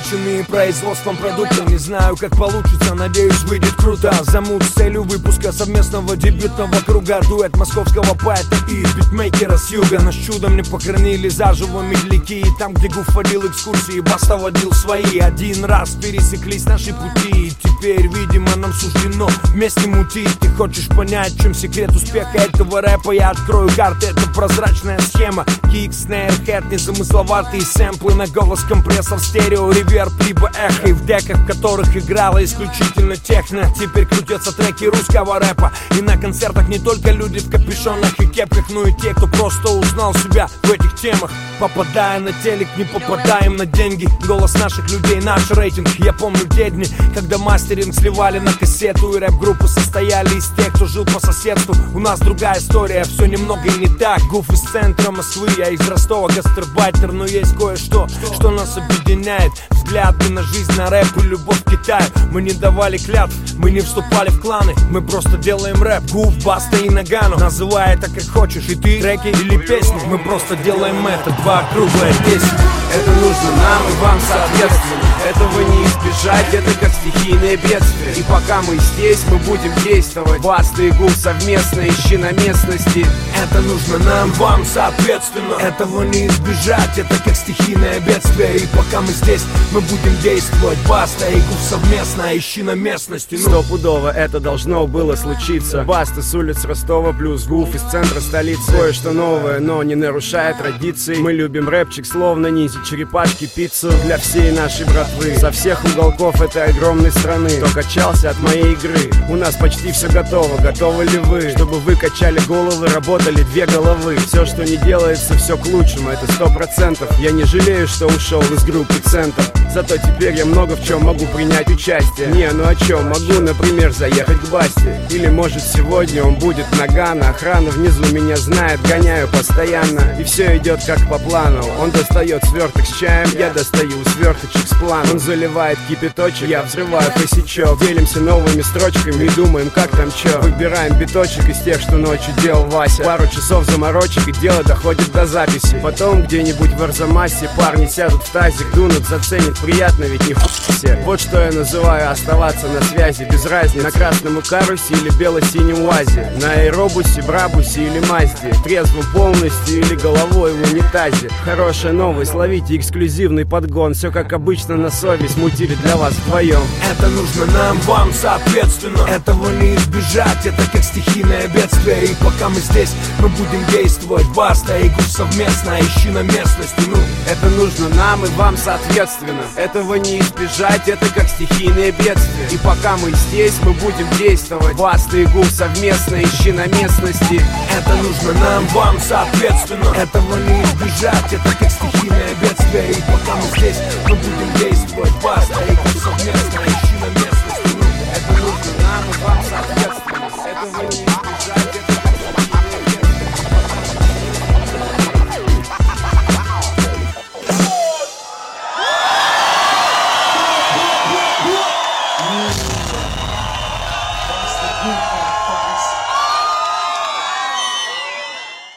обеспеченные производством продукта. Не знаю, как получится, надеюсь, выйдет круто. Замут с целью выпуска совместного дебютного круга. Дуэт московского поэта и битмейкера с юга. Нас чудом не похоронили заживо медляки. И там, где Гуф водил экскурсии, Баста водил свои. Один раз пересеклись наши пути, и теперь, видимо, нам суждено вместе мутить. Ты хочешь понять, в чем секрет успеха этого рэпа? Я открою карты, это прозрачная схема. Кик, снейр, хэт, незамысловатые сэмплы на голос, компрессор, стерео, реверб, либо эхо. И в деках, в которых играла исключительно техно, теперь крутятся треки русского рэпа. И на концертах не только люди в капюшонах и кепках, но и те, кто просто узнал себя в этих темах. Попадая на телек, не попадаем на деньги. Голос наших людей, наш рейтинг. Я помню те дни, когда мастеринг сливали на кассету, и рэп-группы состояли из тех, кто жил по соседству. У нас другая история, все немного и не так. Гуф из центра Москвы, я из Ростова, гастарбайтер. Но есть кое-что, что нас объединяет. Взгляды на жизнь, на рэп и любовь к Китаю. Мы не давали клятв, мы не вступали в кланы. Мы просто делаем рэп. Гуф, Баста и Нагану. Называй это как хочешь, и ты треки или песни. Мы просто делаем это, два круглая песня. Это нужно нам и вам соответственно. Этого не избежать, это как стихийное бедствие. И пока мы здесь, мы будем действовать. Баста и Гуф совместно, ищи на местности. Это нужно нам, вам соответственно. Этого не избежать, это как стихийное бедствие. И пока мы здесь, мы будем действовать. Баста и Гуф совместно, ищи на местности. Стопудово это должно было случиться. Баста с улиц Ростова плюс Гуф из центра столицы. Кое-что новое, но не нарушая традиций. Мы любим рэпчик, словно ниндзя, черепашки, пиццу для всей нашей братвы. Со всех уголков этой огромной страны, кто качался от моей игры. У нас почти все готово, готовы ли вы? Чтобы вы качали головы, работали две головы. Все, что не делается, все к лучшему, это 100%. Я не жалею, что ушел из группы Центр. Зато теперь я много в чем могу принять участие. Не, ну о чем? Могу, например, заехать к Басте. Или может сегодня он будет Нагана. Охрана внизу меня знает, гоняю постоянно. И все идет как по плану. Он достает сверток с чаем, я достаю сверточек с планом. Он заливает кипяточек, я взрываю косячок. Делимся новыми строчками и думаем, как там чё. Выбираем биточек из тех, что ночью делал Вася. Пару часов заморочек, и дело доходит до записи. Потом где-нибудь в Арзамасе парни сядут в тазик, дунут, заценят. Приятно, ведь не все. Вот что я называю оставаться на связи. Без разницы, на красном Икарусе или бело-синем УАЗе, на аэробусе, Брабусе или Мазде, трезвым полностью или головой в унитазе. Хорошая новость, ловите эксклюзивный подгон. Все как обычно на совесть, мутили для вас вдвоем. Это нужно нам, вам соответственно. Этого не избежать, это как стихийное бедствие. И пока мы здесь, мы будем действовать. Баста и Гуф совместно, ищи на местности. Это нужно нам и вам соответственно. Этого не избежать, это как стихийное бедствие. И пока мы здесь, мы будем действовать. Баста и Гуф совместно, ищи на местности. Это нужно нам, вам соответственно. Этого не избежать, это как стихийное бедствие. И пока мы здесь, мы будем действовать. Баста и Гуф совместно, ищи на местности. Это нужно нам и вам соответственно. Этого не избежать, это как стихийное бедствие. Yeah.